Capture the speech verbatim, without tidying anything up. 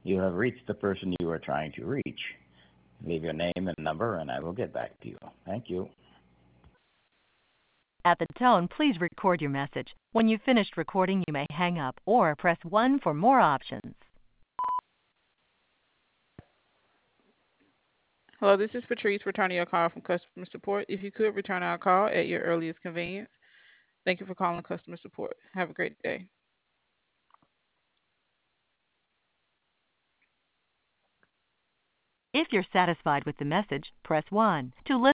You have reached the person you are trying to reach. Leave your name and number, and I will get back to you. Thank you. At the tone, please record your message. When you've finished recording, you may hang up or press one for more options. Hello, this is Patrice returning your call from customer support. If you could return our call at your earliest convenience. Thank you for calling customer support. Have a great day. If you're satisfied with the message, press one. To listen